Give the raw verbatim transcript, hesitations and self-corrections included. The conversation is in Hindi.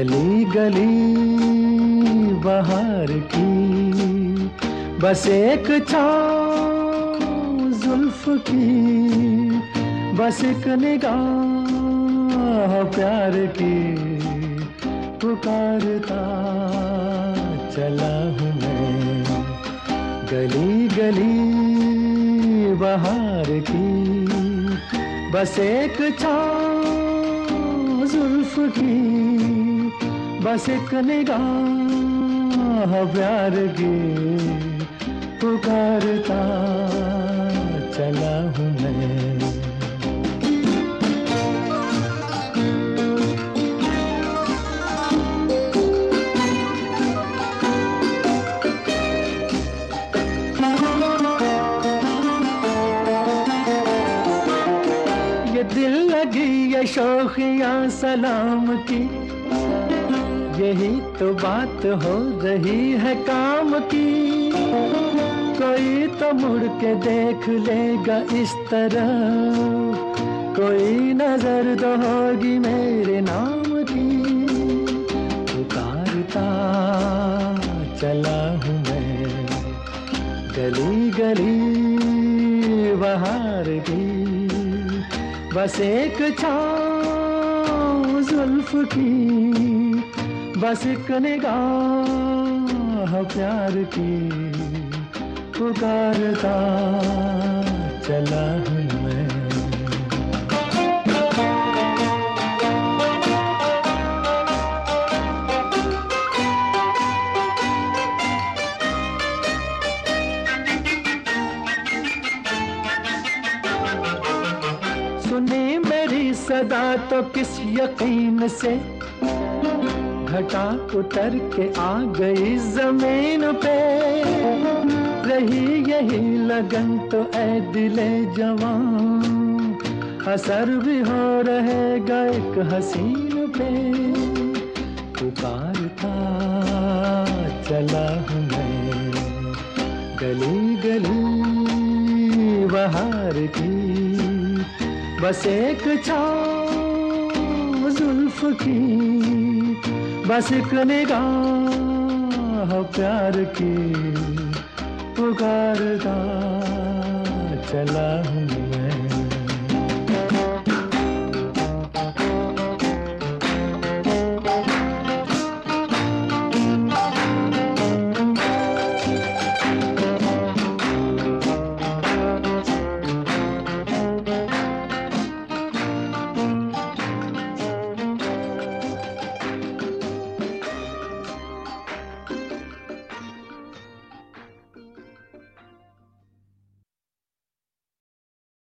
गली गली बहार की, बस एक छाँव जुल्फ की, बस एक निगाह प्यार की, पुकारता चला हूँ मैं। गली गली बहार की, बस एक छाँव जुल्फ की, बस एक निगाह प्यार की, पुकारता चला हूँ मैं। ये दिल लगी ये शौकिया सलाम की, यही तो बात हो रही है काम की। कोई तो मुड़ के देख लेगा इस तरह, कोई नजर तो होगी मेरे नाम की। पुकारता चला हूँ मैं, गली गली बहार की, बस एक छाँव जुल्फ की, बस एक निगाह प्यार की, पुकारता चला हूँ मैं। सुनी मेरी सदा तो किस यकीन से, घटा उतर के आ गई जमीन पे। रही यही लगन तो ऐ दिले जवान, असर भी हो रहेगा एक हसीन पे। पुकारता चला हूँ मैं, गली गली बहार की, बस एक छाँव जुल्फ की, बस एक निगाह प्यार की, पुकारता चला हूँ।